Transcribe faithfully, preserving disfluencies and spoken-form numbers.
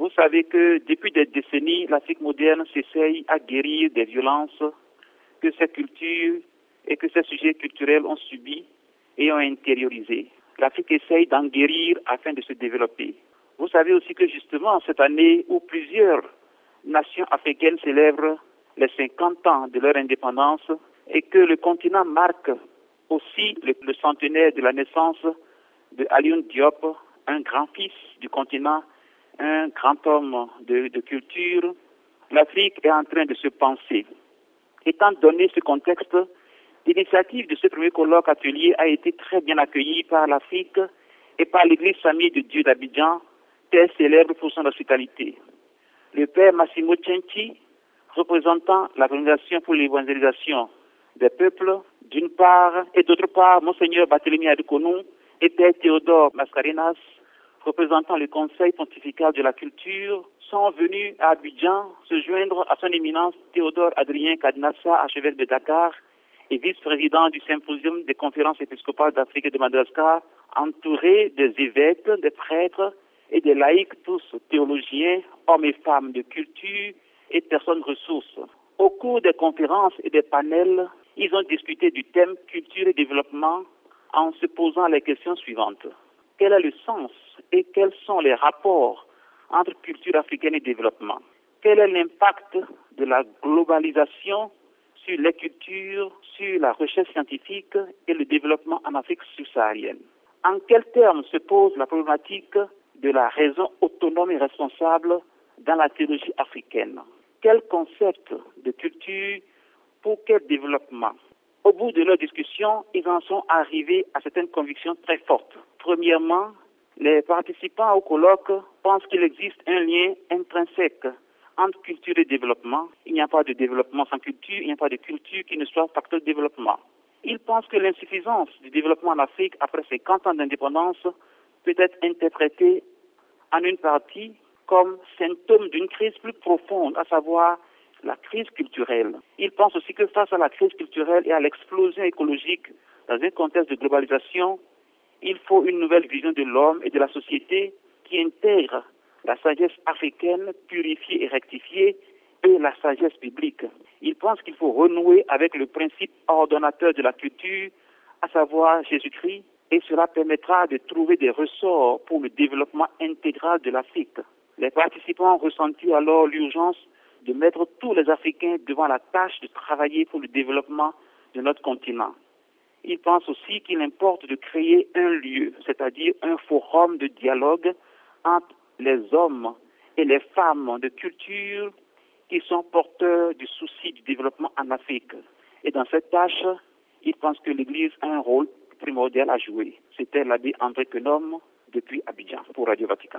Vous savez que depuis des décennies, l'Afrique moderne s'essaye à guérir des violences que ces cultures et que ces sujets culturels ont subis et ont intériorisés. L'Afrique essaye d'en guérir afin de se développer. Vous savez aussi que justement, cette année où plusieurs nations africaines célèbrent les cinquante ans de leur indépendance et que le continent marque aussi le, le centenaire de la naissance de Alioune Diop, un grand-fils du continent, un grand homme de, de culture, l'Afrique est en train de se penser. Étant donné ce contexte, l'initiative de ce premier colloque atelier a été très bien accueillie par l'Afrique et par l'Église Famille de Dieu d'Abidjan, très célèbre pour son hospitalité. Le père Massimo Cenci, représentant l'Organisation pour l'évangélisation des peuples, d'une part, et d'autre part, Monseigneur Barthélemy Adikonou et père Théodore Mascarenas, représentant le Conseil pontifical de la culture, sont venus à Abidjan se joindre à son éminence Théodore Adrien Kadnassa, archevêque de Dakar et vice-président du Symposium des conférences épiscopales d'Afrique et de Madagascar, entouré des évêques, des prêtres et des laïcs, tous théologiens, hommes et femmes de culture et personnes ressources. Au cours des conférences et des panels, ils ont discuté du thème culture et développement en se posant les questions suivantes. Quel est le sens et quels sont les rapports entre culture africaine et développement? Quel est l'impact de la globalisation sur les cultures, sur la recherche scientifique et le développement en Afrique subsaharienne? En quels termes se pose la problématique de la raison autonome et responsable dans la théologie africaine? Quel concept de culture pour quel développement? Au bout de leur discussion, ils en sont arrivés à certaines convictions très fortes. Premièrement, les participants au colloque pensent qu'il existe un lien intrinsèque entre culture et développement. Il n'y a pas de développement sans culture, il n'y a pas de culture qui ne soit facteur de développement. Ils pensent que l'insuffisance du développement en Afrique après cinquante ans d'indépendance peut être interprétée en une partie comme symptôme d'une crise plus profonde, à savoir la crise culturelle. Ils pensent aussi que face à la crise culturelle et à l'explosion écologique dans un contexte de globalisation, il faut une nouvelle vision de l'homme et de la société qui intègre la sagesse africaine purifiée et rectifiée et la sagesse biblique. Ils pensent qu'il faut renouer avec le principe ordonnateur de la culture, à savoir Jésus-Christ, et cela permettra de trouver des ressorts pour le développement intégral de l'Afrique. Les participants ont ressenti alors l'urgence de mettre tous les Africains devant la tâche de travailler pour le développement de notre continent. Ils pensent aussi qu'il importe de créer un lieu, c'est-à-dire un forum de dialogue entre les hommes et les femmes de culture qui sont porteurs du souci du développement en Afrique. Et dans cette tâche, ils pensent que l'Église a un rôle primordial à jouer. C'était l'abbé André Quenom depuis Abidjan pour Radio Vatican.